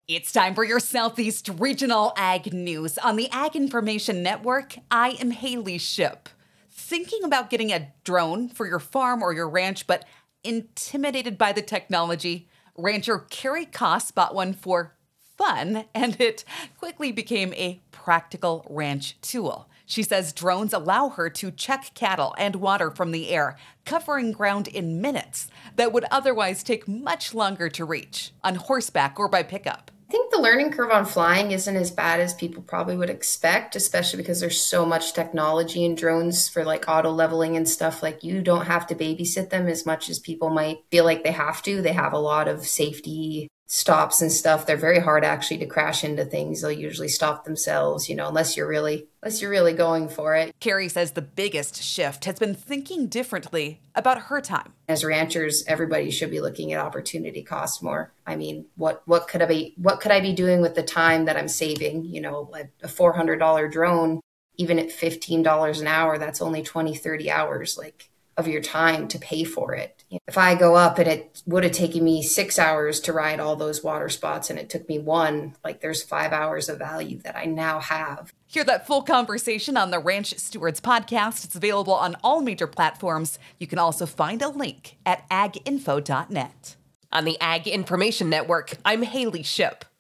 It's time for your Southeast Regional Ag News on the Ag Information Network. I am Haley Ship. Thinking about getting a drone for your farm or your ranch, but intimidated by the technology? Rancher Carrie Koss bought one for fun, and it quickly became a practical ranch tool. She says drones allow her to check cattle and water from the air, covering ground in minutes that would otherwise take much longer to reach on horseback or by pickup. I think the learning curve on flying isn't as bad as people probably would expect, especially because there's so much technology in drones for like auto leveling and stuff. Like you don't have to babysit them as much as people might feel like they have to. They have a lot of safety stops and stuff. They're very hard actually to crash into things. They'll usually stop themselves, unless you're really going for it. Carrie says the biggest shift has been thinking differently about her time. As ranchers, everybody should be looking at opportunity cost more. I mean, what could I be doing with the time that I'm saving? Like a $400 drone, even at $15 an hour, that's only 20, 30 hours of your time to pay for it. If I go up and it would have taken me 6 hours to ride all those water spots and it took me one, there's 5 hours of value that I now have. Hear that full conversation on the Ranch Stewards podcast. It's available on all major platforms. You can also find a link at aginfo.net. On the Ag Information Network, I'm Haley Ship.